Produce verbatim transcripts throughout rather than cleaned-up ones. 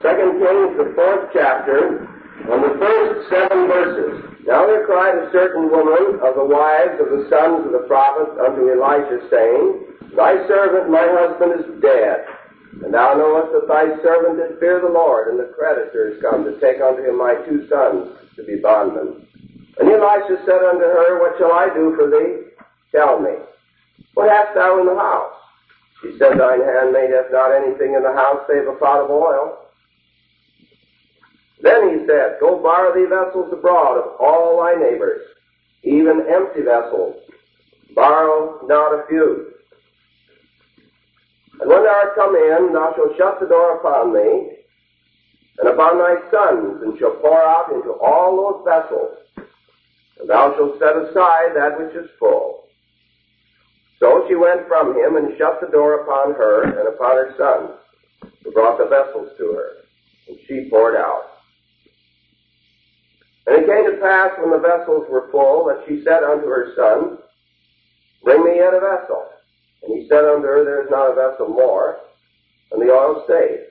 Second Kings, the fourth chapter, and the first seven verses. Now there cried a certain woman of the wives of the sons of the prophets unto Elisha, saying, Thy servant, my husband, is dead. And thou knowest that thy servant did fear the Lord, and the creditors come to take unto him my two sons to be bondmen. And Elisha said unto her, What shall I do for thee? Tell me. What hast thou in the house? She said, Thine handmaid hath not anything in the house save a pot of oil. Then he said, Go borrow thee vessels abroad of all thy neighbors, even empty vessels. Borrow not a few. And when thou art come in, thou shalt shut the door upon thee, and upon thy sons, and shalt pour out into all those vessels, and thou shalt set aside that which is full. So she went from him, and shut the door upon her and upon her sons, who brought the vessels to her, and she poured out. And it came to pass, when the vessels were full, that she said unto her son, Bring me yet a vessel. And he said unto her, There is not a vessel more, and the oil stayed.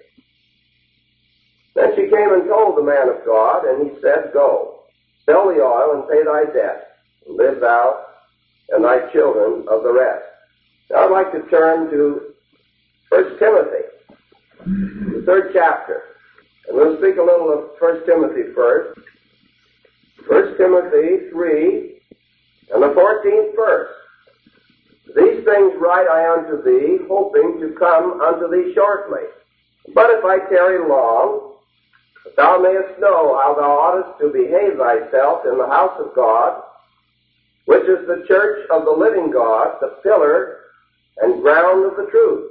Then she came and told the man of God, and he said, Go, sell the oil, and pay thy debt, and live thou and thy children of the rest. Now I'd like to turn to First Timothy, the third chapter. And we'll speak a little of First Timothy first. First Timothy three, and the fourteenth verse. These things write I unto thee, hoping to come unto thee shortly. But if I tarry long, that thou mayest know how thou oughtest to behave thyself in the house of God, which is the church of the living God, the pillar and ground of the truth.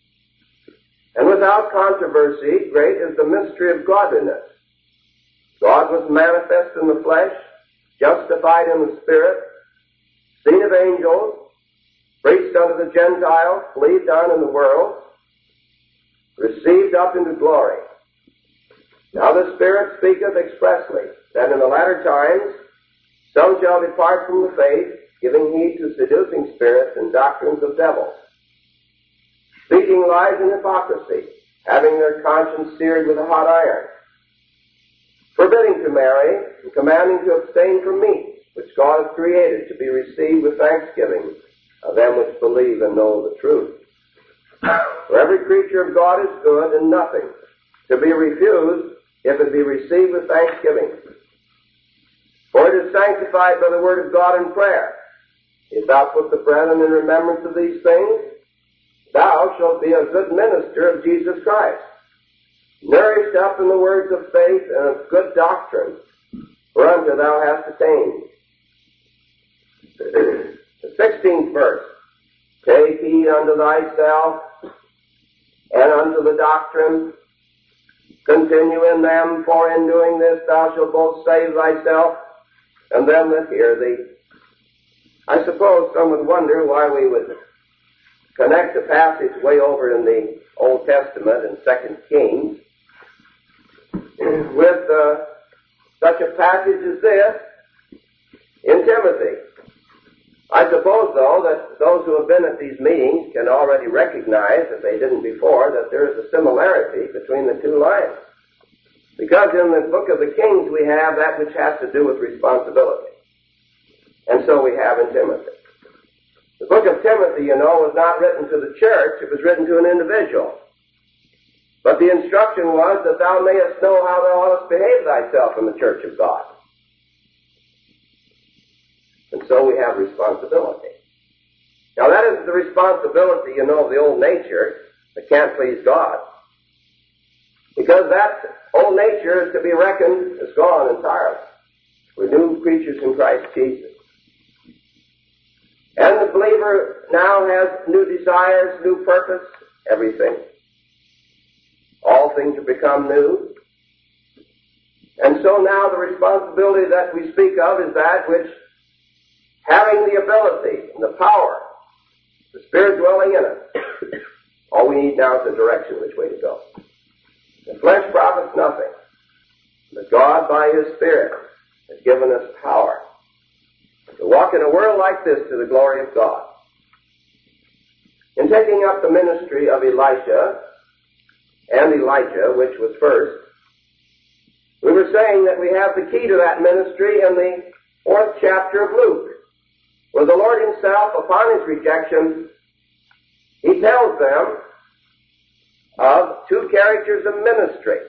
And without controversy, great is the mystery of godliness. God was manifest in the flesh, justified in the spirit, seen of angels, preached unto the Gentiles, believed on in the world, received up into glory. Now the Spirit speaketh expressly, that in the latter times some shall depart from the faith, giving heed to seducing spirits and doctrines of devils, speaking lies and hypocrisy, having their conscience seared with a hot iron, forbidding to marry, and commanding to abstain from meats, which God hath created to be received with thanksgiving of them which believe and know the truth. For every creature of God is good, and nothing to be refused if it be received with thanksgiving. For it is sanctified by the word of God in prayer. If thou put the brethren in remembrance of these things, thou shalt be a good minister of Jesus Christ, nourished up in the words of faith and of good doctrine, whereunto thou hast attained. The sixteenth verse. Take heed unto thyself and unto the doctrine. Continue in them, for in doing this thou shalt both save thyself and them that hear thee. I suppose some would wonder why we would connect the passage way over in the Old Testament in Second Kings with uh, such a passage as this in Timothy. I suppose, though, that those who have been at these meetings can already recognize, if they didn't before, that there is a similarity between the two lines. Because in the book of the Kings we have that which has to do with responsibility. And so we have in Timothy. The book of Timothy, you know, was not written to the church, it was written to an individual. But the instruction was that thou mayest know how thou oughtest behave thyself in the church of God. And so we have responsibility. Now that isn't the responsibility, you know, of the old nature that can't please God. Because that old nature is to be reckoned as gone entirely. We're new creatures in Christ Jesus. And the believer now has new desires, new purpose, everything. All things have become new. And so now the responsibility that we speak of is that which, having the ability and the power, the Spirit dwelling in us, all we need now is a direction which way to go. The flesh profits nothing, but God by His Spirit has given us power to walk in a world like this to the glory of God. In taking up the ministry of Elisha, and Elijah, which was first, we were saying that we have the key to that ministry in the fourth chapter of Luke, where the Lord himself, upon his rejection, he tells them of two characters of ministry.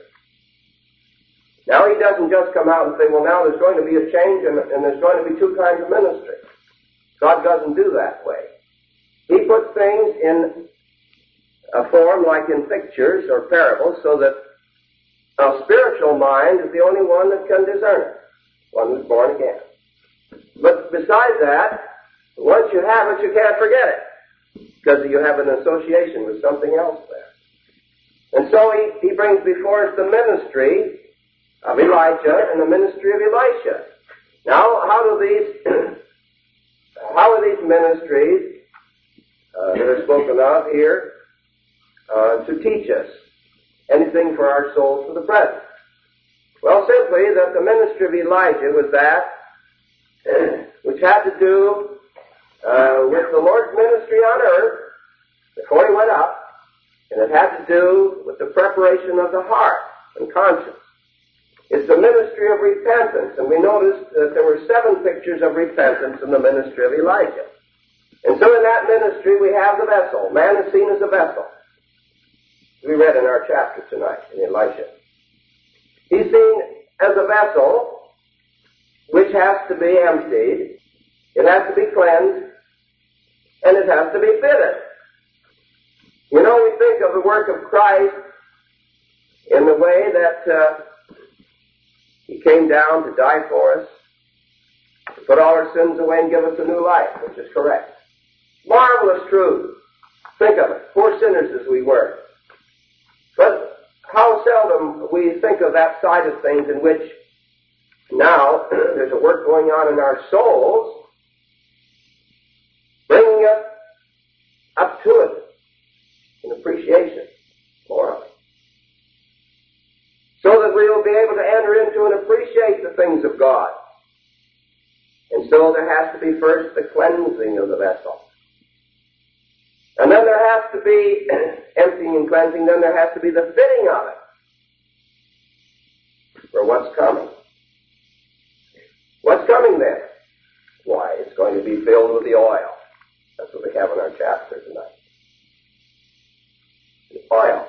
Now he doesn't just come out and say, well, now there's going to be a change and, and there's going to be two kinds of ministry. God doesn't do that way. He puts things in a form like in pictures or parables so that a spiritual mind is the only one that can discern it, one who's born again. But besides that, once you have it, you can't forget it, because you have an association with something else there. And so he, he brings before us the ministry of Elijah and the ministry of Elisha. Now, how do these, how are these ministries uh, that are spoken of here uh, to teach us anything for our souls for the present? Well, simply that the ministry of Elijah was that which had to do uh, with the Lord's ministry on earth before he went up, and it had to do with the preparation of the heart and conscience. It's the ministry of repentance, and we noticed that there were seven pictures of repentance in the ministry of Elijah. And so in that ministry we have the vessel. Man is seen as a vessel. We read in our chapter tonight in Elisha. He's seen as a vessel which has to be emptied, it has to be cleansed, and it has to be fitted. You know, we think of the work of Christ in the way that uh, he came down to die for us, to put all our sins away and give us a new life, which is correct. Marvelous truth. Think of it, poor sinners as we were. But how seldom we think of that side of things in which now there's a work going on in our souls, bringing us up to it in appreciation more of it, so that we will be able to enter into and appreciate the things of God. And so there has to be first the cleansing of the vessel. And then there has to be emptying and cleansing, then there has to be the fitting of it for what's coming. What's coming then? Why, it's going to be filled with the oil. That's what we have in our chapter tonight. The oil.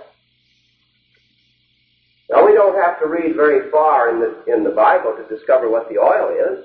Now, we don't have to read very far in the, in the Bible to discover what the oil is.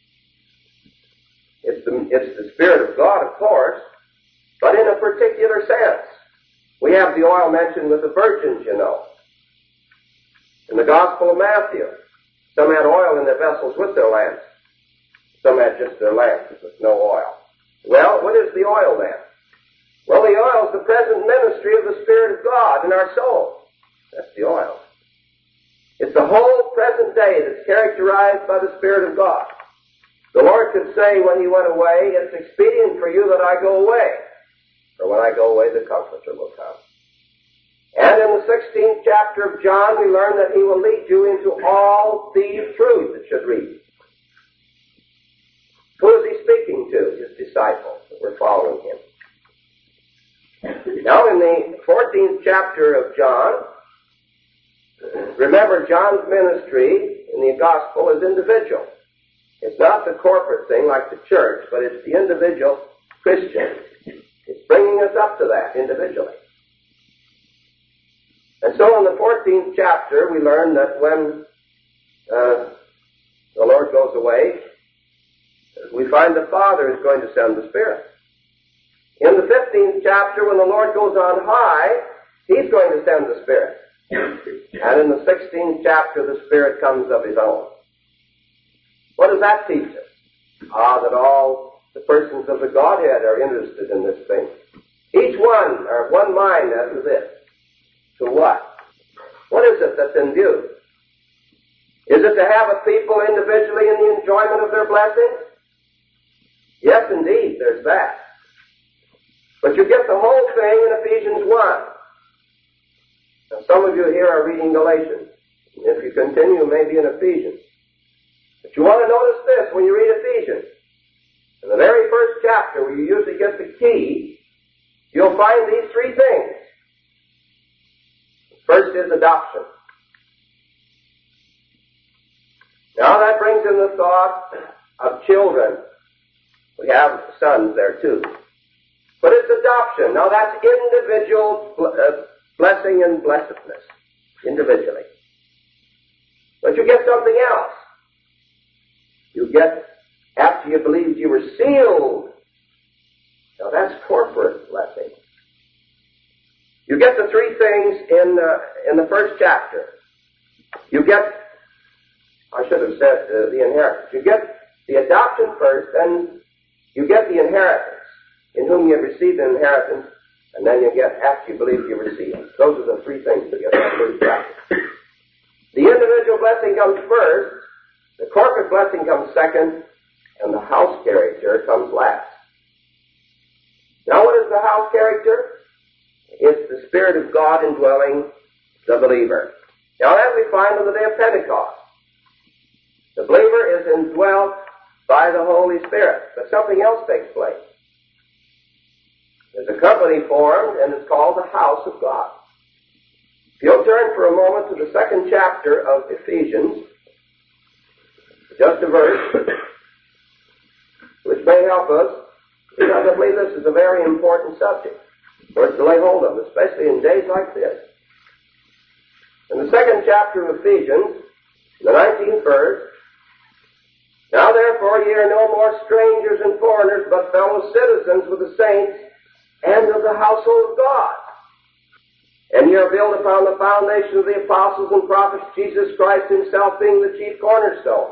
It's the, it's the Spirit of God, of course, but in a particular sense. We have the oil mentioned with the virgins, you know. In the Gospel of Matthew, some had oil in their vessels with their lamps. Some had just their lamps with no oil. Well, what is the oil then? Well, the oil is the present ministry of the Spirit of God in our soul. That's the oil. It's the whole present day that's characterized by the Spirit of God. The Lord could say when he went away, it's expedient for you that I go away. For when I go away, the Comforter will come. And in the sixteenth chapter of John, we learn that he will lead you into all the truth, it should read. Who is he speaking to? His disciples that were following him. Now in the fourteenth chapter of John, remember John's ministry in the gospel is individual. It's not the corporate thing like the church, but it's the individual Christian. It's bringing us up to that individually. And so in the fourteenth chapter, we learn that when uh, the Lord goes away, we find the Father is going to send the Spirit. In the fifteenth chapter, when the Lord goes on high, he's going to send the Spirit. And in the sixteenth chapter, the Spirit comes of his own. What does that teach us? Ah, that all the persons of the Godhead are interested in this thing. Each one are of one mind as to this. To what? What is it that's in view? Is it to have a people individually in the enjoyment of their blessings? Yes, indeed, there's that. But you get the whole thing in Ephesians one. Now, some of you here are reading Galatians. If you continue, maybe in Ephesians. But you want to notice this when you read Ephesians. In the very first chapter, where you usually get the key, you'll find these three things. First is adoption. Now that brings in the thought of children. We have sons there too. But it's adoption. Now that's individual uh, blessing and blessedness. Individually. But you get something else. You get, after you believed, you were sealed. Now that's corporate blessing. You get the three things in uh, in the first chapter. You get, I should have said uh, the inheritance. You get the adoption first, then you get the inheritance, in whom you have received an inheritance, and then you get, after you believe, you receive it. Those are the three things you get in the first chapter. The individual blessing comes first, the corporate blessing comes second, and the house character comes last. Now what is the house character? It's the Spirit of God indwelling the believer. Now that we find on the day of Pentecost. The believer is indwelt by the Holy Spirit. But something else takes place. There's a company formed, and it's called the house of God. If you'll turn for a moment to the second chapter of Ephesians, just a verse, which may help us, because I believe this is a very important subject for us to lay hold of, especially in days like this. In the second chapter of Ephesians, the nineteenth verse, now therefore ye are no more strangers and foreigners, but fellow citizens with the saints and of the household of God. And ye are built upon the foundation of the apostles and prophets, Jesus Christ himself being the chief cornerstone,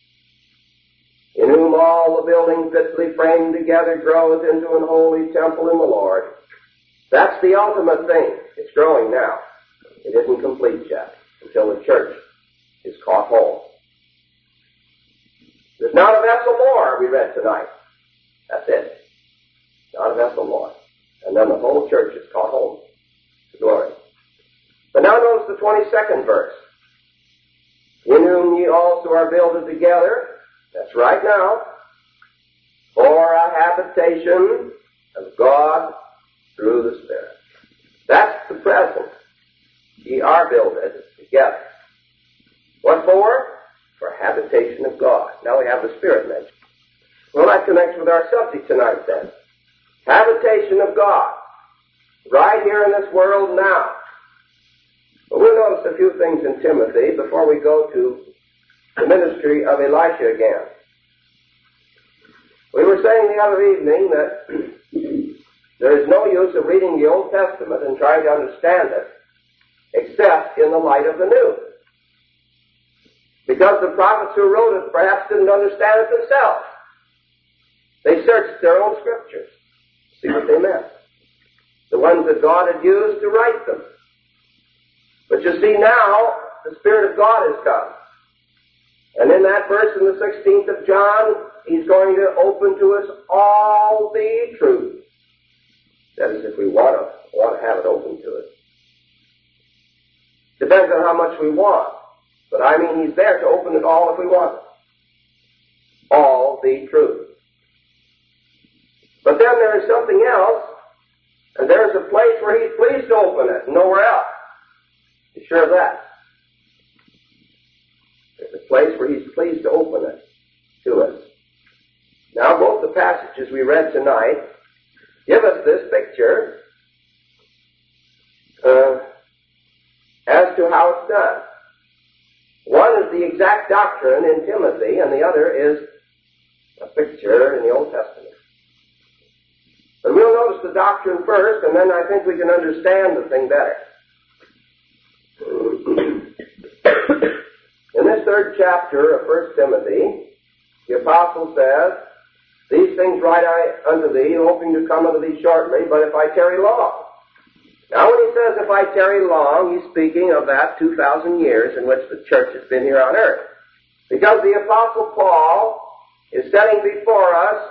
in whom all the building fitly framed together groweth into an holy temple in the Lord. That's the ultimate thing. It's growing now. It isn't complete yet until the church is caught home. There's not a vessel more, we read tonight. That's it. Not a vessel more. And then the whole church is caught home to glory. But now notice the twenty-second verse. In whom ye also are builded together, that's right now, for a habitation of God through the Spirit. That's the present. Ye are builded together. What for? For habitation of God. Now we have the Spirit mentioned. Well, that connects with our subject tonight then. Habitation of God. Right here in this world now. But we'll notice a few things in Timothy before we go to the ministry of Elisha again. We were saying the other evening that there is no use of reading the Old Testament and trying to understand it except in the light of the New. Because the prophets who wrote it perhaps didn't understand it themselves. They searched their own scriptures to see what they meant. The ones that God had used to write them. But you see now, the Spirit of God has come. And in that verse in the sixteenth of John, he's going to open to us all the truth. That is, if we want to, want to have it open to us. Depends on how much we want. But I mean, he's there to open it all if we want it. All the truth. But then there is something else, and there's a place where he's pleased to open it, and nowhere else. You sure of that? There's a place where he's pleased to open it to us. Now, both the passages we read tonight give us this picture uh, as to how it's done. One is the exact doctrine in Timothy, and the other is a picture in the Old Testament. But we'll notice the doctrine first, and then I think we can understand the thing better. In this third chapter of First Timothy, the apostle says, these things write I unto thee, hoping to come unto thee shortly, but if I tarry long. Now when he says if I tarry long, he's speaking of that two thousand years in which the church has been here on earth. Because the apostle Paul is setting before us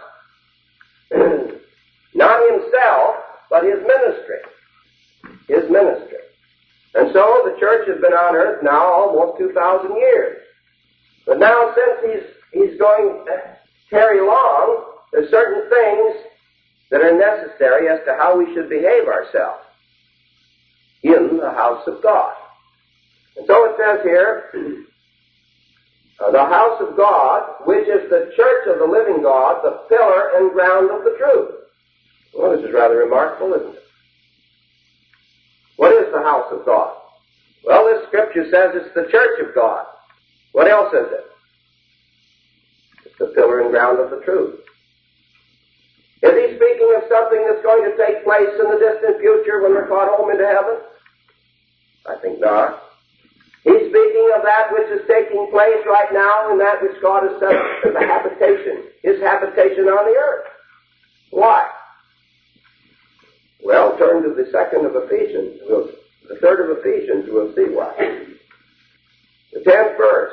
not himself, but his ministry. His ministry. And so the church has been on earth now almost two thousand years. But now since he's, he's going to tarry long, there's certain things that are necessary as to how we should behave ourselves. in the house of God. And so it says here, uh, the house of God, which is the church of the living God, the pillar and ground of the truth. Well, this is rather remarkable, isn't it? What is the house of God? Well, this scripture says it's the church of God. What else is it? It's the pillar and ground of the truth. Is he speaking of something that's going to take place in the distant future when we're caught home into heaven? I think not. He's speaking of that which is taking place right now and that which God has set up as a habitation, his habitation on the earth. Why? Well, turn to the second of Ephesians. We'll, the third of Ephesians, we'll see why. The tenth verse.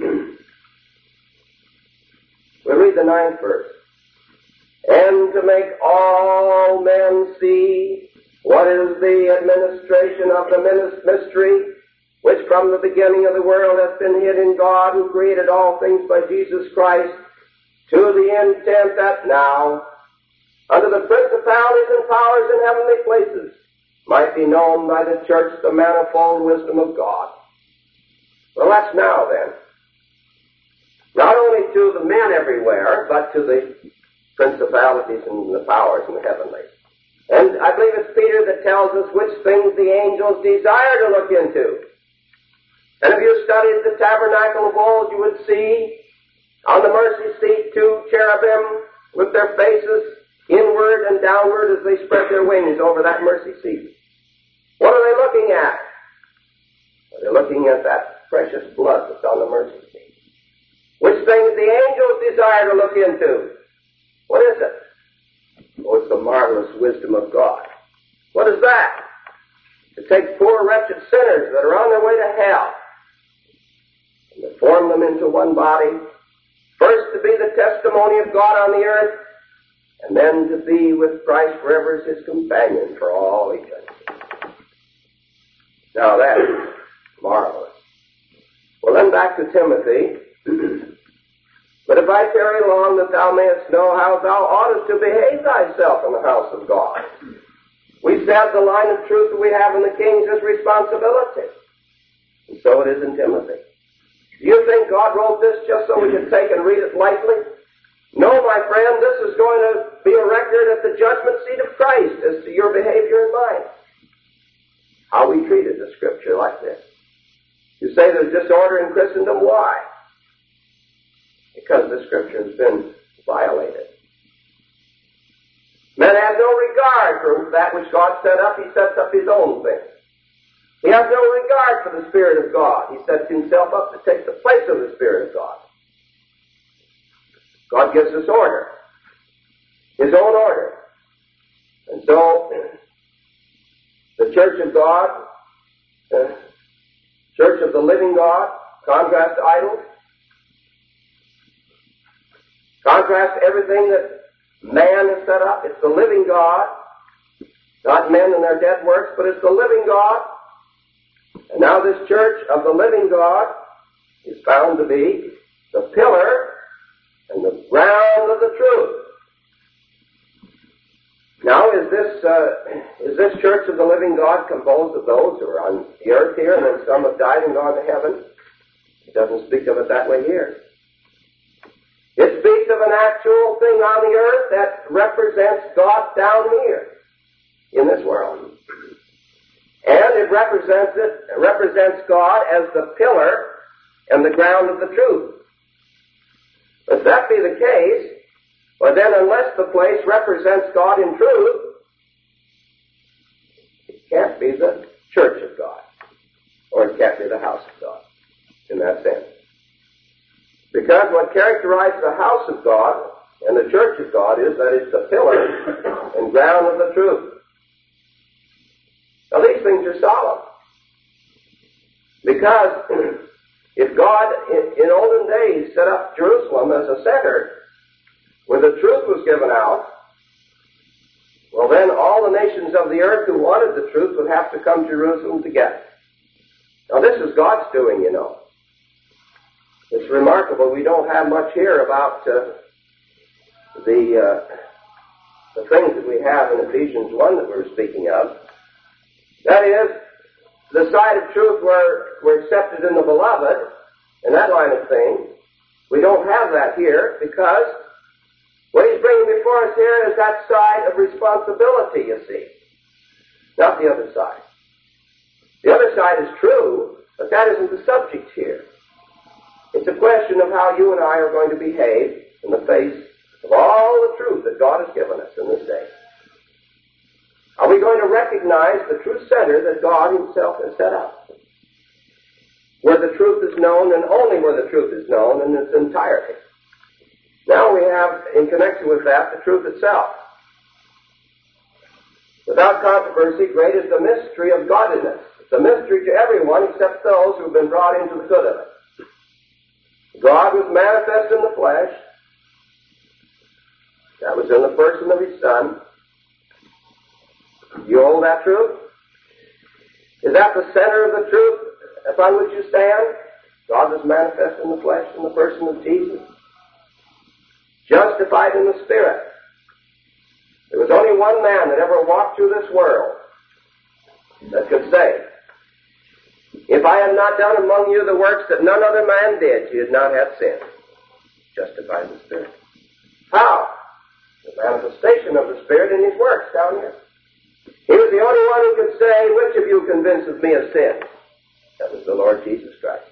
We'll read the ninth verse. And to make all men see what is the administration of the mystery, which from the beginning of the world hath been hid in God, who created all things by Jesus Christ, to the intent that now, under the principalities and powers in heavenly places, might be known by the church the manifold wisdom of God. Well, that's now then. Not only to the men everywhere, but to the principalities and the powers in the heavenlies. And I believe it's Peter that tells us which things the angels desire to look into. And if you studied the tabernacle of old, you would see on the mercy seat two cherubim with their faces inward and downward as they spread their wings over that mercy seat. What are they looking at? Well, they're looking at that precious blood that's on the mercy seat. Which things the angels desire to look into? What is it? Oh, it's the marvelous wisdom of God. What is that? To take poor wretched sinners that are on their way to hell and to form them into one body, first to be the testimony of God on the earth, and then to be with Christ forever as his companion for all eternity. Now that is marvelous. Well, then back to Timothy. But if I tarry long, that thou mayest know how thou oughtest to behave thyself in the house of God. We said the line of truth that we have in the King's is responsibility. And so it is in Timothy. Do you think God wrote this just so we could take and read it lightly? No, my friend, this is going to be a record at the judgment seat of Christ as to your behavior and mine. How we treated the Scripture like this. You say there's disorder in Christendom. Why? Because the Scripture has been violated. Man has no regard for that which God set up. He sets up his own thing. He has no regard for the Spirit of God. He sets himself up to take the place of the Spirit of God. God gives us order. His own order. And so, the Church of God, the Church of the living God, contrast to idols, contrast to everything that man has set up. It's the living God, not men and their dead works, but it's the living God. And now this church of the living God is found to be the pillar and the ground of the truth. Now, is this uh, is this church of the living God composed of those who are on the earth here, and then some have died and gone to heaven? It doesn't speak of it that way here. It speaks of an actual thing on the earth that represents God down here in this world. And it represents it, it represents God as the pillar and the ground of the truth. If that be the case, well then unless the place represents God in truth, it can't be the church of God. Or it can't be the house of God in that sense. Because what characterizes the house of God and the church of God is that it's the pillar and ground of the truth. Now these things are solemn. Because if God in, in olden days set up Jerusalem as a center where the truth was given out, well then all the nations of the earth who wanted the truth would have to come to Jerusalem to get it. Now this is God's doing, you know. It's remarkable. We don't have much here about uh, the uh, the things that we have in Ephesians one that we were speaking of. That is, the side of truth where we're accepted in the beloved, and that line of things. We don't have that here because what he's bringing before us here is that side of responsibility, you see. Not the other side. The other side is true, but that isn't the subject here. It's a question of how you and I are going to behave in the face of all the truth that God has given us in this day. Are we going to recognize the true center that God himself has set up? Where the truth is known, and only where the truth is known in its entirety. Now we have, in connection with that, the truth itself. Without controversy, great is the mystery of godliness. It's a mystery to everyone except those who have been brought into the good of it. God was manifest in the flesh. That was in the person of his Son. You hold that truth? Is that the center of the truth upon which you stand? God was manifest in the flesh in the person of Jesus. Justified in the Spirit. There was only one man that ever walked through this world that could say, if I had not done among you the works that none other man did, you had not had sin. Justified in the Spirit. How? The manifestation of the Spirit in his works down here. He was the only one who could say, which of you convinces me of sin? That was the Lord Jesus Christ.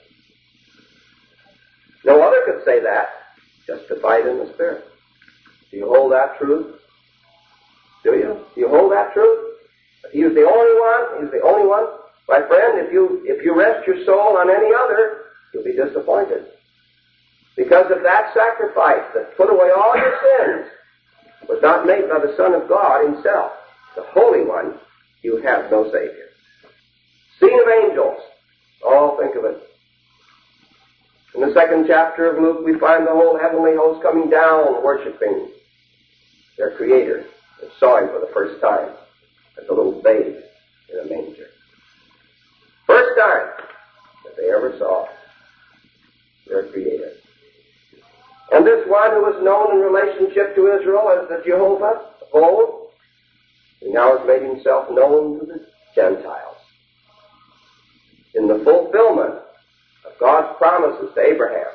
No other could say that. Justified in the Spirit. Do you hold that truth? Do you? Do you hold that truth? He was the only one. He was the only one. My friend, if you if you rest your soul on any other, you'll be disappointed. Because if that sacrifice that put away all your sins was not made by the Son of God himself, the Holy One, you have no Savior. Scene of angels. Oh, think of it. In the second chapter of Luke, we find the whole heavenly host coming down, worshiping their Creator. They saw him for the first time as a little babe in a manger. First time that they ever saw their Creator. And this one who was known in relationship to Israel as the Jehovah of old, he now has made himself known to the Gentiles. In the fulfillment of God's promises to Abraham.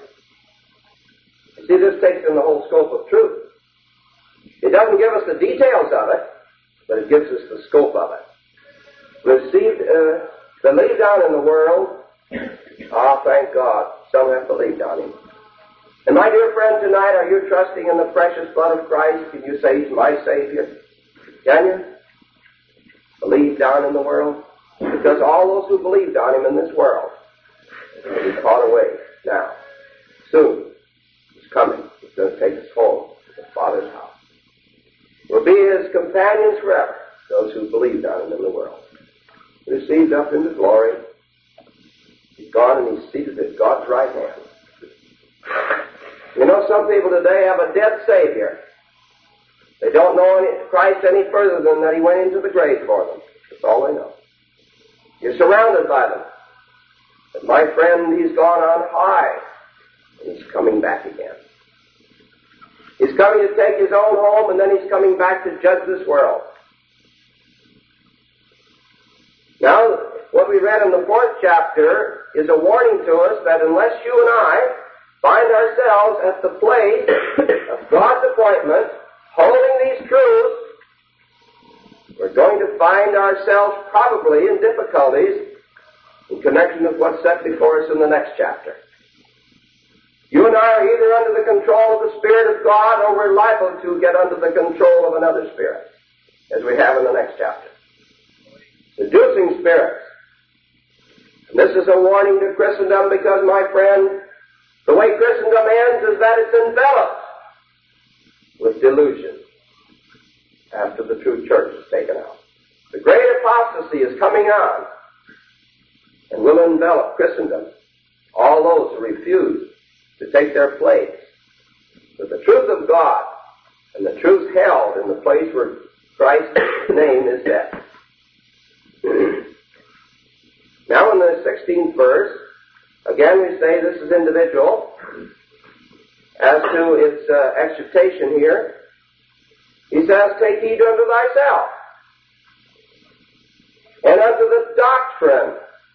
You see, this takes in the whole scope of truth. It doesn't give us the details of it, but it gives us the scope of it. Received, uh, believed on in the world. Ah, thank God, some have believed on him. And my dear friend, tonight, are you trusting in the precious blood of Christ? Can you say he's my Savior? Can you? Believed on in the world? Because all those who believed on him in this world will be caught away now. Soon. He's coming. He's going to take us home to the Father's house. We'll be his companions forever, those who believed on him in the world. Received up into glory. He's gone and he's seated at God's right hand. You know, some people today have a dead Savior. They don't know any, Christ any further than that he went into the grave for them. That's all they know. You're surrounded by them. But my friend, he's gone on high. And he's coming back again. He's coming to take his own home, and then he's coming back to judge this world. Now, what we read in the fourth chapter is a warning to us that unless you and I find ourselves at the place of God's appointment, holding these truths, we're going to find ourselves probably in difficulties in connection with what's set before us in the next chapter. You and I are either under the control of the Spirit of God, or we're liable to get under the control of another spirit, as we have in the next chapter. Seducing spirits. And this is a warning to Christendom because, my friend, the way Christendom ends is that it's enveloped with delusion after the true church is taken out. The great apostasy is coming on and will envelop Christendom. All those who refuse to take their place with the truth of God and the truth held in the place where Christ's name is set. Now in the sixteenth verse, again we say this is individual. As to its uh, exhortation here, he says, take heed unto thyself, and unto the doctrine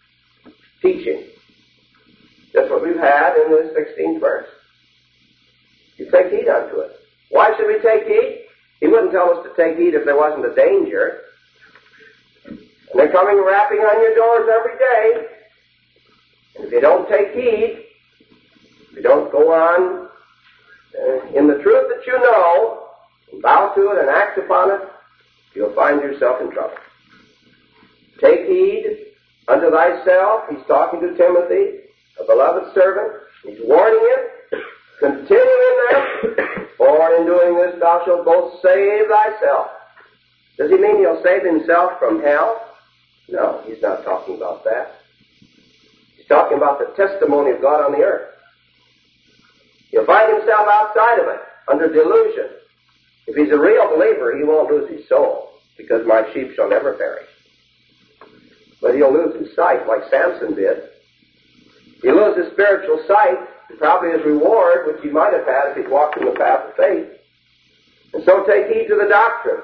teaching. Just what we've had in the sixteenth verse. You take heed unto it. Why should we take heed? He wouldn't tell us to take heed if there wasn't a danger. And they're coming rapping on your doors every day. And if you don't take heed, if you don't go on uh, in the truth that you know, and bow to it and act upon it, you'll find yourself in trouble. Take heed unto thyself. He's talking to Timothy, a beloved servant. He's warning him. Continue in them, for in doing this thou shalt both save thyself. Does he mean he'll save himself from hell? No, he's not talking about that. He's talking about the testimony of God on the earth. He'll find himself outside of it, under delusion. If he's a real believer, he won't lose his soul, because my sheep shall never perish. But he'll lose his sight, like Samson did. He'll lose his spiritual sight, probably his reward, which he might have had if he'd walked in the path of faith. And so take heed to the doctrine.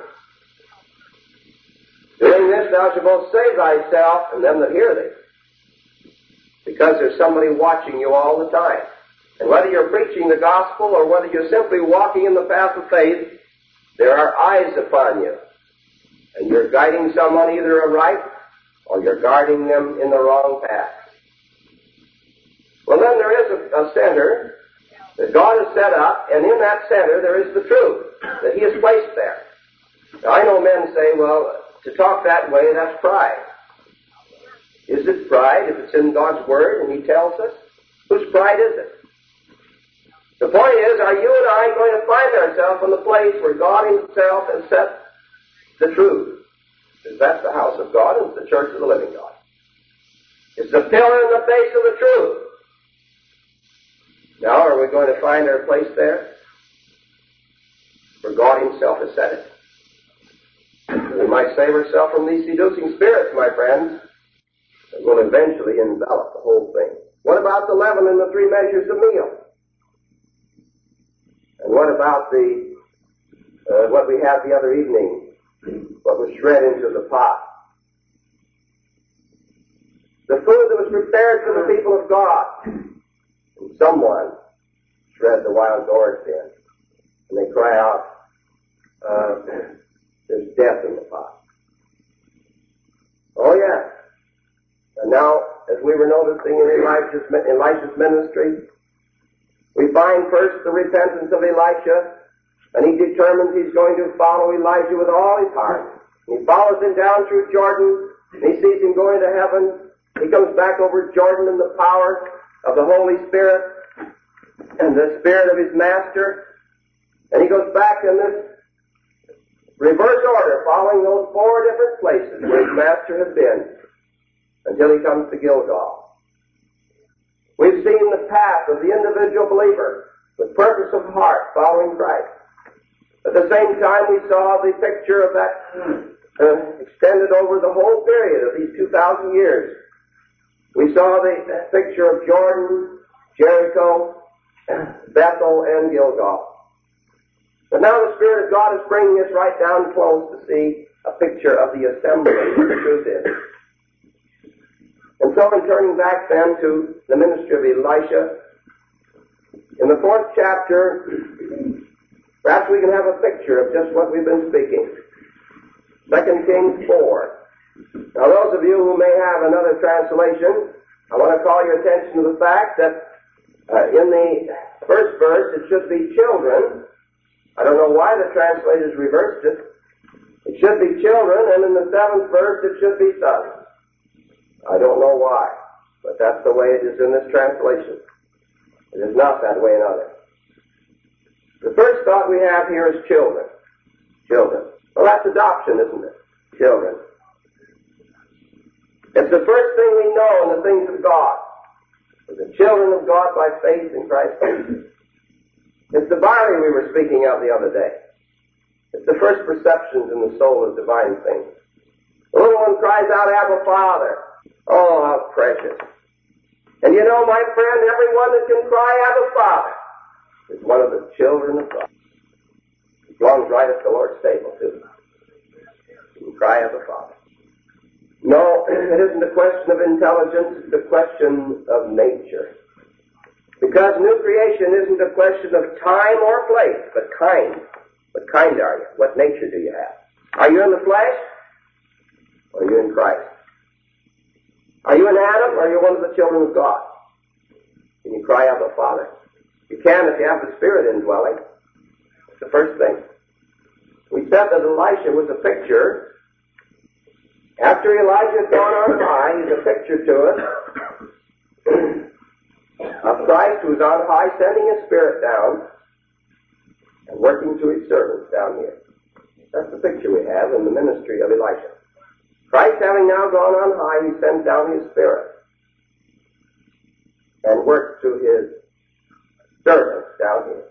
Doing this, thou shalt both save thyself and them that hear thee. Because there's somebody watching you all the time. And whether you're preaching the gospel or whether you're simply walking in the path of faith, there are eyes upon you. And you're guiding someone either aright or you're guarding them in the wrong path. Well, then there is a, a center that God has set up, and in that center there is the truth that He has placed there. Now, I know men say, well, to talk that way, that's pride. Is it pride if it's in God's Word and He tells us? Whose pride is it? The point is, are you and I going to find ourselves in the place where God Himself has set the truth? Because that's the house of God and it's the church of the living God. It's the pillar and the base of the truth. Now, are we going to find our place there? For God Himself has said it. We might save ourselves from these seducing spirits, my friends, that will eventually envelop the whole thing. What about the leaven in the three measures of meal? And what about the uh, what we had the other evening, what was shred into the pot? The food that was prepared for the people of God. And someone shred the wild gourds in, and they cry out, uh, there's death in the pot. Oh, yeah. And now, as we were noticing in Elijah's, Elisha's ministry, we find first the repentance of Elisha, and he determines he's going to follow Elijah with all his heart. And he follows him down through Jordan, and he sees him going to heaven. He comes back over Jordan in the power of the Holy Spirit and the Spirit of his Master. And he goes back in this reverse order, following those four different places where his Master had been, until he comes to Gilgal. We've seen the path of the individual believer with purpose of heart following Christ. At the same time, we saw the picture of that uh, extended over the whole period of these two thousand years. We saw the picture of Jordan, Jericho, Bethel, and Gilgal. But now the Spirit of God is bringing us right down close to see a picture of the assembly where the truth is. And so in turning back then to the ministry of Elisha, in the fourth chapter, perhaps we can have a picture of just what we've been speaking. Second Kings four. Now those of you who may have another translation, I want to call your attention to the fact that uh, in the first verse it should be children. I don't know why the translators reversed it. It should be children, and in the seventh verse it should be sons. I don't know why, but that's the way it is in this translation. It is not that way in others. The first thought we have here is children. Children. Well, that's adoption, isn't it? Children. It's the first thing we know in the things of God. We're the children of God by faith in Christ Jesus. It's the barley we were speaking of the other day. It's the first perceptions in the soul of divine things. The little one cries out, Abba, Father. Oh, how precious. And you know, my friend, everyone that can cry Abba, Father is one of the children of God. It belongs right at the Lord's table, too. You can cry Abba, Father. No, it isn't a question of intelligence, it's a question of nature. Because new creation isn't a question of time or place, but kind. What kind are you? What nature do you have? Are you in the flesh? Or are you in Christ? Are you in Adam, or are you one of the children of God? Can you cry out, "Abba, Father"? You can if you have the Spirit indwelling. That's the first thing. We said that Elisha was a picture. After Elijah had gone on high, he's a picture to us of Christ who's on high, sending his Spirit down and working through his servants down here. That's the picture we have in the ministry of Elisha. Christ having now gone on high, he sends down his Spirit and works through his servants down here.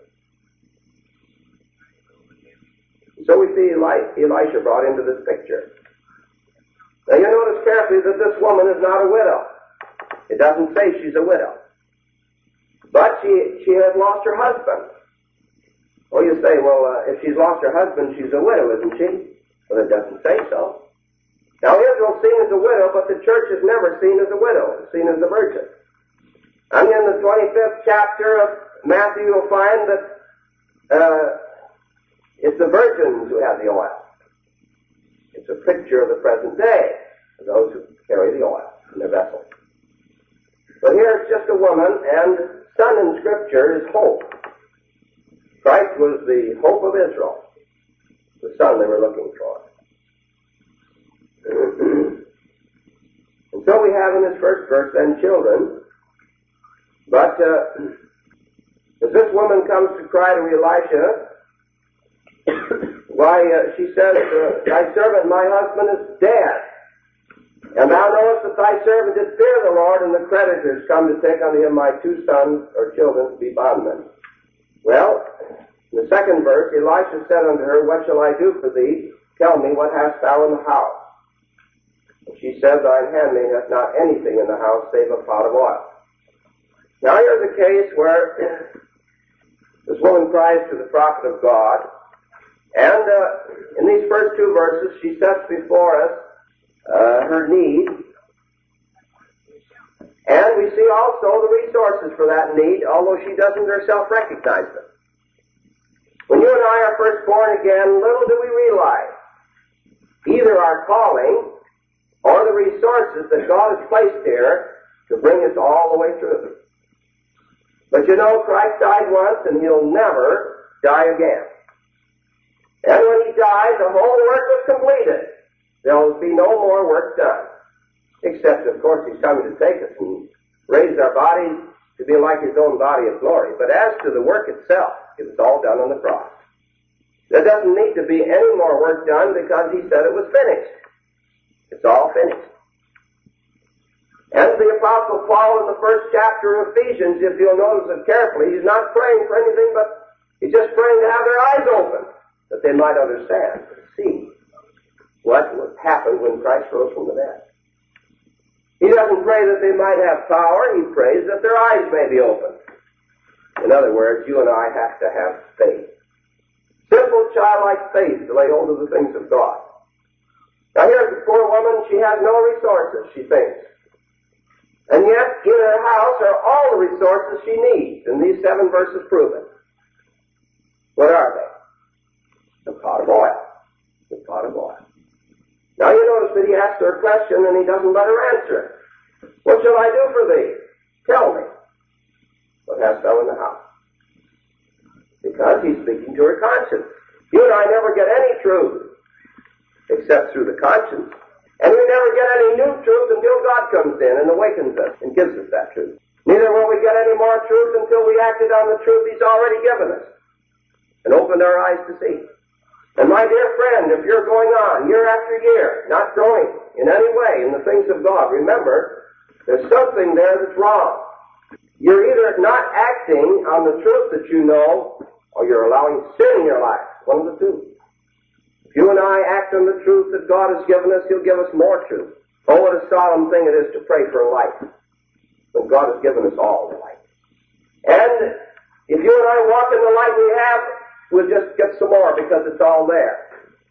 So we see Elisha brought into this picture. Now you notice carefully that this woman is not a widow. It doesn't say she's a widow. But she, she has lost her husband. Oh, you say, well, uh, if she's lost her husband, she's a widow, isn't she? Well, it doesn't say so. Now Israel's seen as a widow, but the church is never seen as a widow. It's seen as a virgin. And in the twenty-fifth chapter of Matthew, you'll find that uh, it's the virgins who have the oil. It's a picture of the present day, of those who carry the oil in their vessels. But here it's just a woman, and son in Scripture is hope. Christ was the hope of Israel, the son they were looking for. And so we have in this first verse then children. But uh, as this woman comes to cry to Elisha, why, uh, she says, uh, "Thy servant, my husband, is dead. And thou knowest that thy servant did fear the Lord, and the creditors come to take unto him my two sons or children to be bondmen." Well, in the second verse, Elisha said unto her, "What shall I do for thee? Tell me, what hast thou in the house?" And she said, "Thine handmaid hath not anything in the house save a pot of oil." Now here's a case where this woman cries to the prophet of God, and uh, in these first two verses she sets before us uh, her need, and we see also the resources for that need, although she doesn't herself recognize them. When you and I are first born again, little do we realize either our calling or the resources that God has placed here to bring us all the way through. But you know, Christ died once and he'll never die again. And when he died, the whole work was completed. There'll be no more work done. Except, of course, he's coming to take us and raise our bodies to be like his own body of glory. But as to the work itself, it was all done on the cross. There doesn't need to be any more work done because he said it was finished. It's all finished. And the Apostle Paul in the first chapter of Ephesians, if you'll notice it carefully, he's not praying for anything, but he's just praying to have their eyes open, that they might understand and see what happened when Christ rose from the dead. He doesn't pray that they might have power, he prays that their eyes may be opened. In other words, you and I have to have faith. Simple childlike faith to lay hold of the things of God. Now here's the poor woman, she has no resources, she thinks. And yet, in her house are all the resources she needs, and these seven verses prove it. What are they? The pot of oil. The pot of oil. Now you notice that he asks her a question, and he doesn't let her answer it. "What shall I do for thee? Tell me. What hast thou in the house?" Because he's speaking to her conscience. You and I never get any truth except through the conscience. And we never get any new truth until God comes in and awakens us and gives us that truth. Neither will we get any more truth until we acted on the truth he's already given us and opened our eyes to see. And my dear friend, if you're going on year after year, not growing in any way in the things of God, remember, there's something there that's wrong. You're either not acting on the truth that you know, or you're allowing sin in your life. One of the two. If you and I act on the truth that God has given us, he'll give us more truth. Oh, what a solemn thing it is to pray for life, when God has given us all the light. And if you and I walk in the light we have, we'll just get some more because it's all there.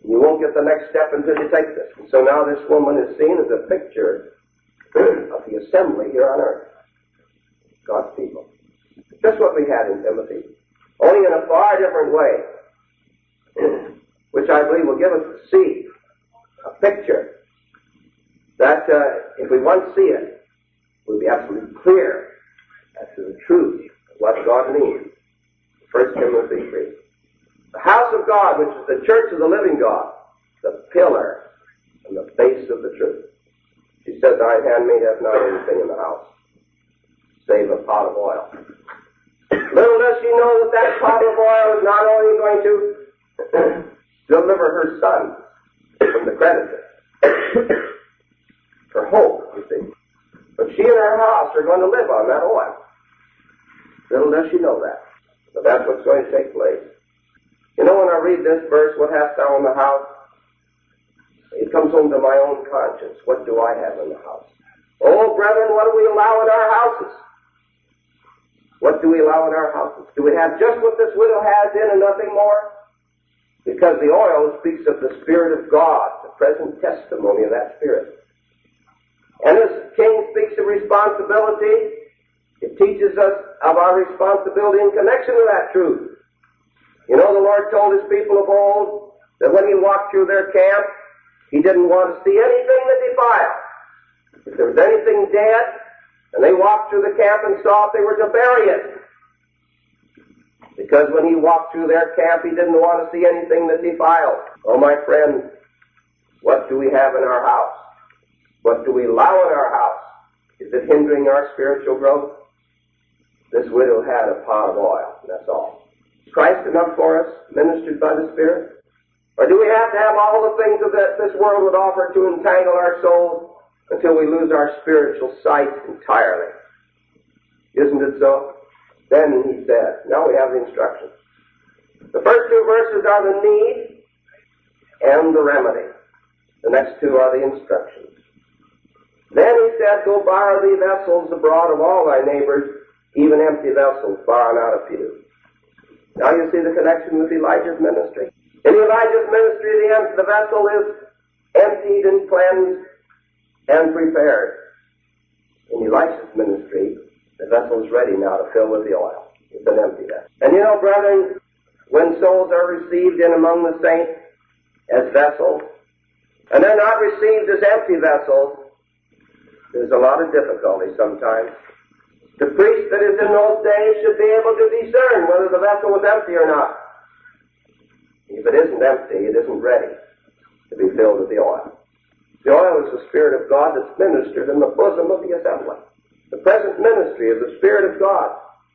You won't get the next step until you take this. And so now this woman is seen as a picture of the assembly here on earth. God's people. Just what we had in Timothy, only in a far different way, which I believe will give us to see a picture that uh, if we once see it, we'll be absolutely clear as to the truth of what God means. First Timothy three. The house of God, which is the church of the living God, the pillar and the base of the truth. She said, thine handmaid hath not anything in the house, save a pot of oil. Little does she know that that pot of oil is not only going to deliver her son from the creditor, her hope, you see, but she and her house are going to live on that oil. Little does she know that. But that's what's going to take place. You know, when I read this verse, what hast thou in the house? It comes home to my own conscience. What do I have in the house? Oh, brethren, what do we allow in our houses? What do we allow in our houses? Do we have just what this widow has in and nothing more? Because the oil speaks of the Spirit of God, the present testimony of that Spirit. And as King speaks of responsibility, it teaches us of our responsibility in connection with that truth. You know, the Lord told his people of old that when he walked through their camp, he didn't want to see anything that defiled. If there was anything dead, and they walked through the camp and saw it, they were to bury it. Because when he walked through their camp, he didn't want to see anything that defiled. Oh, my friend, what do we have in our house? What do we allow in our house? Is it hindering our spiritual growth? This widow had a pot of oil, that's all. Is Christ enough for us, ministered by the Spirit? Or do we have to have all the things that this world would offer to entangle our souls until we lose our spiritual sight entirely? Isn't it so? Then he said, now we have the instructions. The first two verses are the need and the remedy. The next two are the instructions. Then he said, go borrow thee vessels abroad of all thy neighbors, even empty vessels, borrow not a few. Now you see the connection with Elijah's ministry. In Elijah's ministry, the, the vessel is emptied and cleansed and prepared. In Elisha's ministry, the vessel is ready now to fill with the oil. It's an empty vessel. And you know, brethren, when souls are received in among the saints as vessels, and they're not received as empty vessels, there's a lot of difficulty sometimes. The priest that is in those days should be able to discern whether the vessel was empty or not. If it isn't empty, it isn't ready to be filled with the oil. The oil is the Spirit of God that's ministered in the bosom of the assembly. The present ministry of the Spirit of God.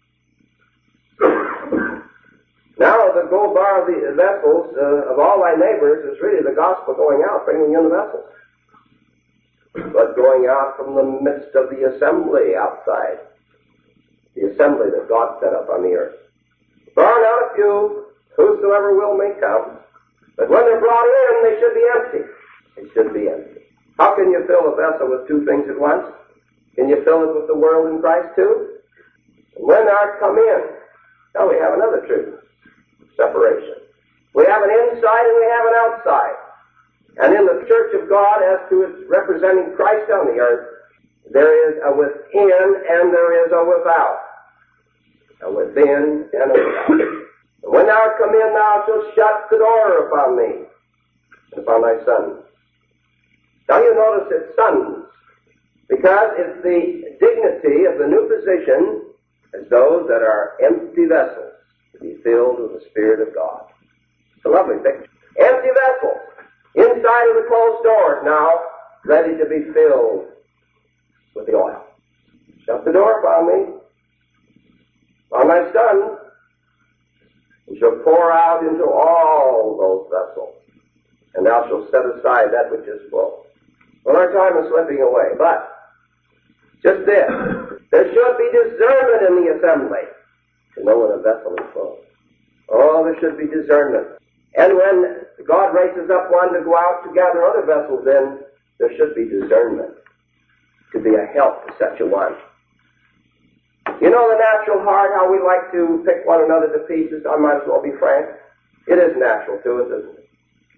Now, the go borrow the vessels uh, of all thy neighbors is really the gospel going out, bringing in the vessels. But going out from the midst of the assembly outside. The assembly that God set up on the earth. Borrow not a few, whosoever will may come. But when they're brought in, they should be empty. They should be empty. How can you fill a vessel with two things at once? Can you fill it with the world and Christ too? And when thou come in, now we have another truth. Separation. We have an inside and we have an outside. And in the church of God, as to its representing Christ on the earth, there is a within and there is a without. A within and a without. And when thou come in, thou shalt shut the door upon thee and upon thy sons. Now you notice it's sons, because it's the dignity of the new position as those that are empty vessels to be filled with the Spirit of God. It's a lovely picture. Empty vessels, inside of the closed doors now, ready to be filled with the oil. Shut the door upon me, on thy sons, and shall pour out into all those vessels, and thou shalt set aside that which is full. Well, our time is slipping away, but just this, there should be discernment in the assembly to know when a vessel is full. Oh, there should be discernment. And when God raises up one to go out to gather other vessels in, there should be discernment to be a help to such a one. You know the natural heart, how we like to pick one another to pieces? I might as well be frank. It is natural to us, isn't it?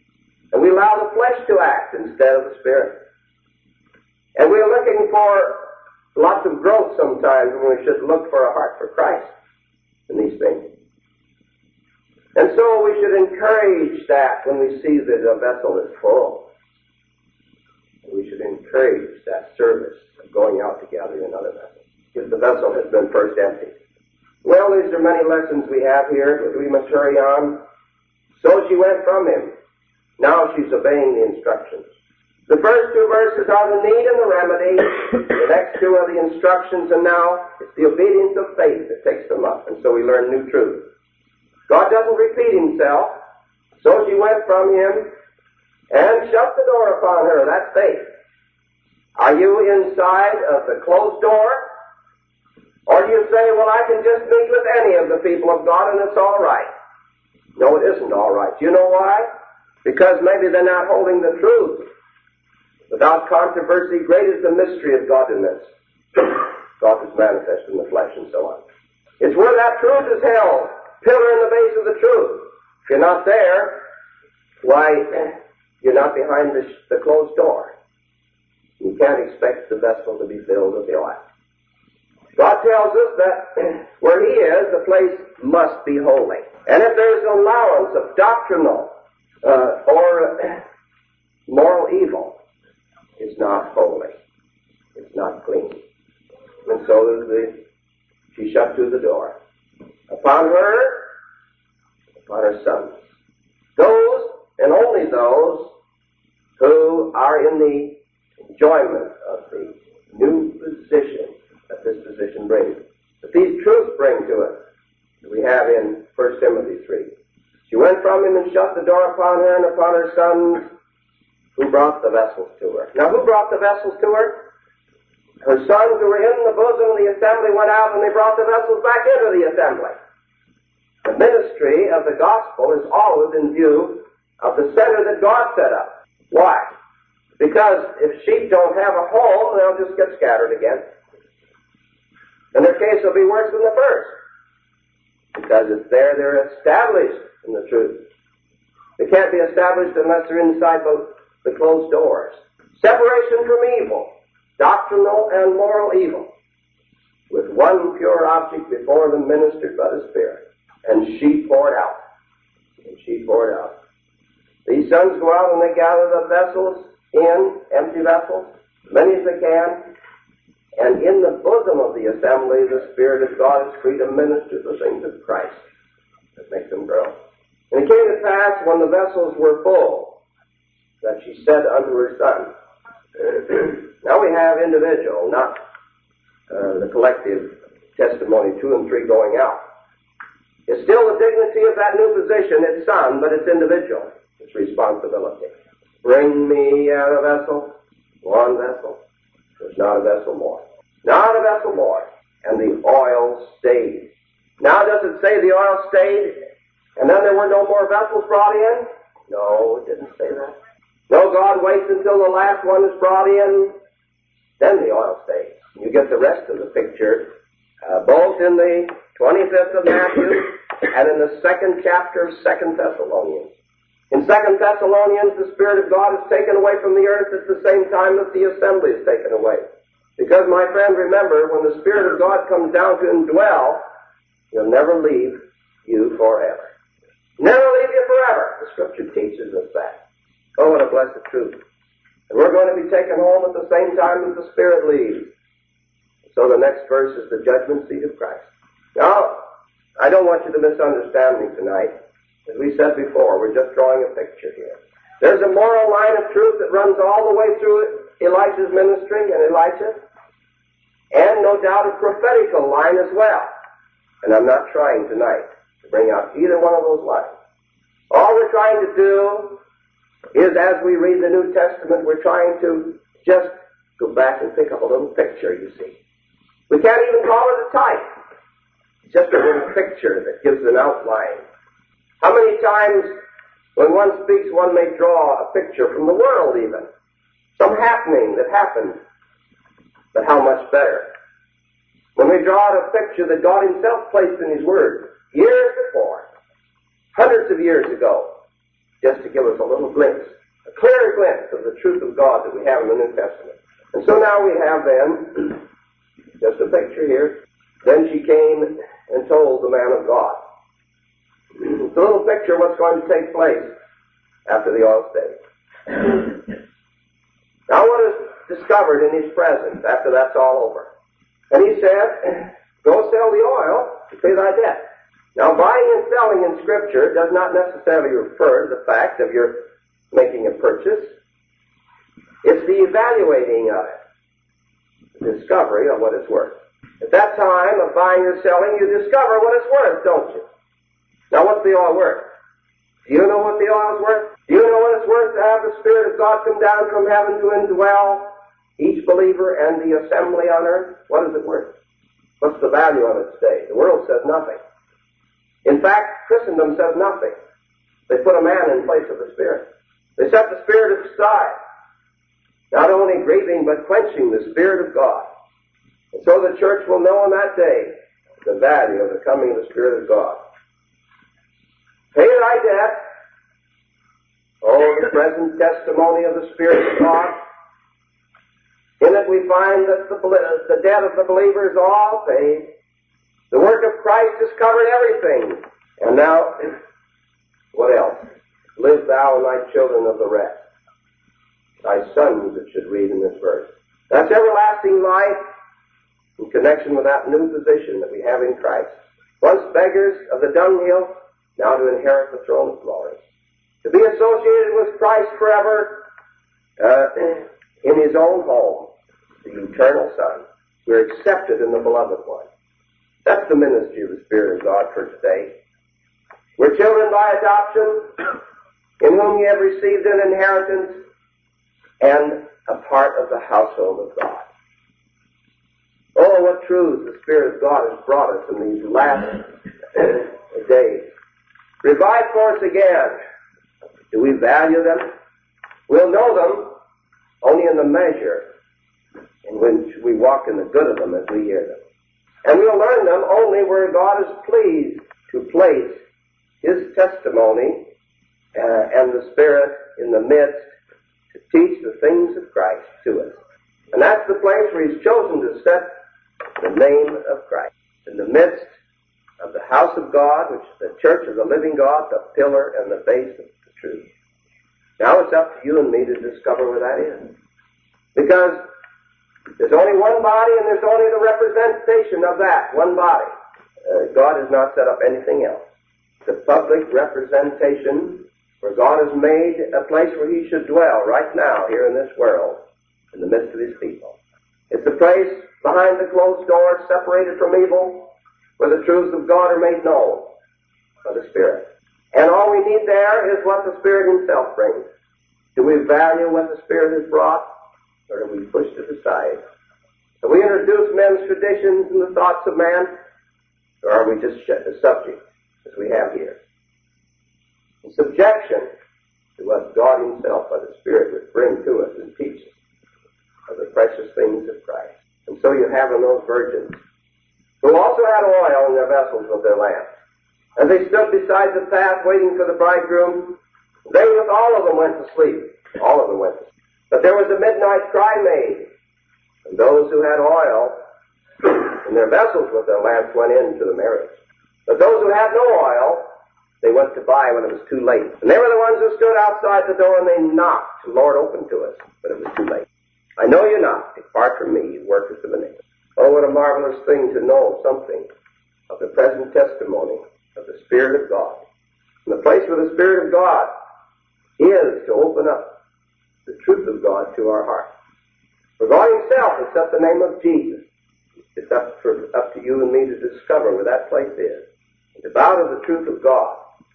And we allow the flesh to act instead of the Spirit. And we're looking for lots of growth sometimes when we should look for a heart for Christ in these things. And so we should encourage that when we see that a vessel is full. We should encourage that service of going out to gather another vessel, if the vessel has been first emptied. Well, these are many lessons we have here, but we must hurry on. So she went from him. Now she's obeying the instructions. The first two verses are the need and the remedy. The next two are the instructions, and now it's the obedience of faith that takes them up. And so we learn new truth. God doesn't repeat himself. So she went from him and shut the door upon her. That's faith. Are you inside of the closed door? Or do you say, well, I can just meet with any of the people of God and it's all right? No, it isn't all right. Do you know why? Because maybe they're not holding the truth. Without controversy, great is the mystery of godliness. God is manifest in the flesh and so on. It's where that truth is held, pillar in the base of the truth. If you're not there, why, you're not behind the, the closed door. You can't expect the vessel to be filled with the oil. God tells us that where he is, the place must be holy. And if there's an allowance of doctrinal uh, or uh, moral evil, it's not holy. It's not clean. And so the, she shut to the door. Upon her, upon her sons. Those, and only those, who are in the enjoyment of the new position that this position brings. That these truths bring to us, that we have in First Timothy three. She went from him and shut the door upon her and upon her sons, who brought the vessels to her. Now, who brought the vessels to her? Her sons who were in the bosom of the assembly went out and they brought the vessels back into the assembly. The ministry of the gospel is always in view of the center that God set up. Why? Because if sheep don't have a home, they'll just get scattered again. And their case will be worse than the first. Because it's there they're established in the truth. They can't be established unless they're inside the, the closed doors. Separation from evil, doctrinal and moral evil, with one pure object before them ministered by the Spirit. And she poured out. And she poured out. These sons go out and they gather the vessels in, empty vessels, many as they can. And in the bosom of the assembly, the Spirit of God is free to minister the things of Christ that make them grow. And it came to pass, when the vessels were full, that she said unto her son. Now we have individual, not uh, the collective testimony, two and three going out. It's still the dignity of that new position, it's son, but it's individual. It's responsibility. Bring me out a vessel, one vessel. There's not a vessel more. Not a vessel more. And the oil stayed. Now does it say the oil stayed and then there were no more vessels brought in? No, it didn't say that. No, God waits until the last one is brought in, then the oil stays. You get the rest of the picture, uh, both in the twenty-fifth of Matthew and in the second chapter of Second Thessalonians. In Second Thessalonians, the Spirit of God is taken away from the earth at the same time that the assembly is taken away. Because, my friend, remember, when the Spirit of God comes down to indwell, he'll never leave you forever. Never leave you forever. The Scripture teaches us that. Oh, what a blessed truth. And we're going to be taken home at the same time that the Spirit leaves. So the next verse is the judgment seat of Christ. Now, I don't want you to misunderstand me tonight. As we said before, we're just drawing a picture here. There's a moral line of truth that runs all the way through Elijah's ministry and Elisha, and no doubt a prophetical line as well. And I'm not trying tonight to bring out either one of those lines. All we're trying to do is, as we read the New Testament, we're trying to just go back and pick up a little picture, you see. We can't even call it a type. It's just a little picture that gives an outline. How many times when one speaks, one may draw a picture from the world even. Some happening that happened. But how much better when we draw out a picture that God himself placed in his Word years before, hundreds of years ago, just to give us a little glimpse a clear glimpse of the truth of God that we have in the New Testament. And so now we have then, just a picture here, then she came and told the man of God. It's a little picture of what's going to take place after the oil stage. Now what is discovered in his presence after that's all over? And he said, go sell the oil to pay thy debt. Now buying and selling in Scripture does not necessarily refer to the fact of your making a purchase. It's the evaluating of it, the discovery of what it's worth. At that time of buying or selling, you discover what it's worth, don't you? Now what's the oil worth? Do you know what the oil is worth? Do you know what it's worth to have the Spirit of God come down from heaven to indwell each believer and the assembly on earth? What is it worth? What's the value of it today? The world says nothing. In fact, Christendom says nothing. They put a man in place of the Spirit. They set the Spirit aside, not only grieving but quenching the Spirit of God. And so the church will know in that day the value of the coming of the Spirit of God. Pay thy debt. Oh, the present testimony of the Spirit of God. In it we find that the, the debt of the believer is all paid. The work of Christ has covered everything. And now, what else? Live thou and thy children of the rest. Thy sons, it should read in this verse. That's everlasting life in connection with that new position that we have in Christ. Once beggars of the dunghill, now to inherit the throne of glory. To be associated with Christ forever uh, in his own home, the eternal Son. We're accepted in the Beloved One. That's the ministry of the Spirit of God for today. We're children by adoption, in whom ye have received an inheritance, and a part of the household of God. Oh, what truths the Spirit of God has brought us in these last days. Revive for us again. Do we value them? We'll know them only in the measure in which we walk in the good of them as we hear them. And we'll learn them only where God is pleased to place his testimony uh, and the Spirit in the midst to teach the things of Christ to us. And that's the place where he's chosen to set the name of Christ. In the midst of the house of God, which is the church of the living God, the pillar and the base of the truth. Now it's up to you and me to discover where that is. Because there's only one body and there's only the representation of that, one body. Uh, God has not set up anything else. The public representation where God has made a place where he should dwell right now here in this world, in the midst of his people. It's a place behind the closed doors, separated from evil, where the truths of God are made known by the Spirit. And all we need there is what the Spirit himself brings. Do we value what the Spirit has brought, or have we pushed it aside? Have we introduced men's traditions and the thoughts of man, or are we just the subject, as we have here? In subjection to what God himself by the Spirit would bring to us and teach us of the precious things of Christ. And so you have in those virgins, who also had oil in their vessels with their lamps. As they stood beside the path waiting for the bridegroom, they with all of them went to sleep. All of them went to sleep. But there was a midnight cry made, and those who had oil in their vessels with their lamps went in to the marriage. But those who had no oil, they went to buy when it was too late. And they were the ones who stood outside the door and they knocked. The Lord opened to us, but it was too late. I know you not. Depart from me, you workers of iniquity. Oh, what a marvelous thing to know something of the present testimony of the Spirit of God. And the place where the Spirit of God is to open up the truth of God to our hearts. For God himself has set the name of Jesus. It's up, for, up to you and me to discover where that place is. And to bow to the truth of God,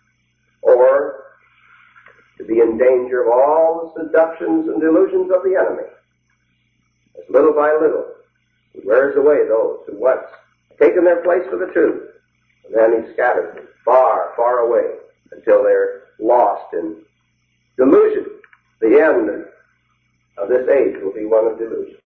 or to be in danger of all the seductions and delusions of the enemy. As little by little, he wears away those who once have taken their place for the truth, and then he scatters them far, far away until they're lost in delusion. The end of this age will be one of delusion.